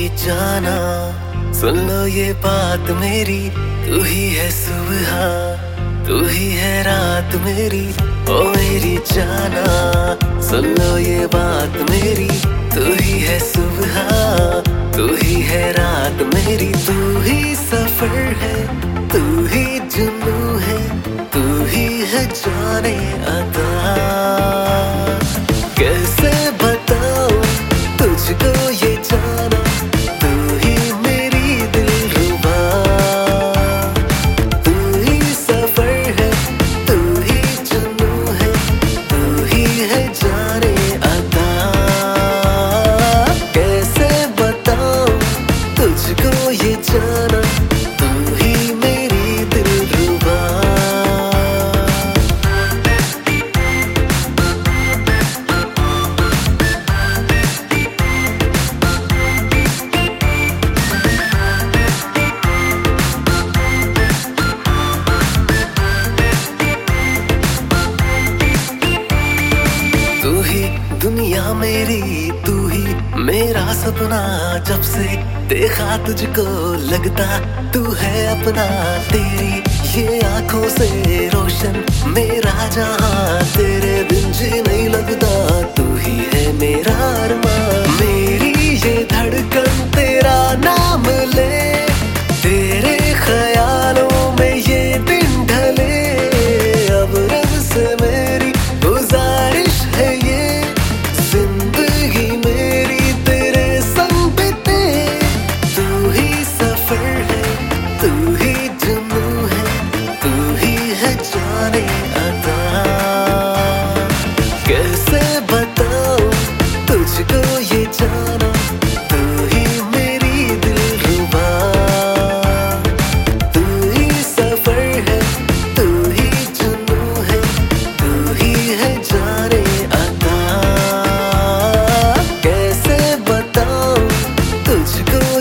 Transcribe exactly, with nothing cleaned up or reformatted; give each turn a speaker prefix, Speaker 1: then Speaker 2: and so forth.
Speaker 1: जाना, सुन लो ये बात मेरी, तू ही है सुबह, तू ही है रात मेरी, ओ मेरी जाना। सुन लो ये बात मेरी, तू ही है सुबह, तू ही है रात मेरी, तू ही सफर है, तू ही जुनू है, तू ही है जाने अता। कैसे बताऊं तुझको ये जाना, तू ही मेरी दिलरुबा, तू ही सफर है, तू ही जुनू है, तू ही है जाने अता। कैसे बताऊं तुझको ये जाना, तू ही मेरी दिलरुबा। तू ही दुनिया मेरी, तू ही मेरा सपना, जब से देखा तुझको लगता तू है अपना। तेरी ये आंखों से रोशन मेरा जहां, तेरे बिन जी नहीं लगता, तू ही है मेरा अरमां। मेरी ये धड़कन तेरा नाम ले, तेरे ख्यालों में ये दिन ढले। अब रब से मेरी गुजारिश है ये, जिंदगी मेरी तेरे संग बीते। तू ही सफर है, तू ही जुनू है, तू ही है जाने अता। कैसे बताऊं तुझको ये जाना, तू ही मेरी दिलरुबा, तू ही सफर है, तू ही जुनू है, तू ही है जाने अता। कैसे बताऊं तुझको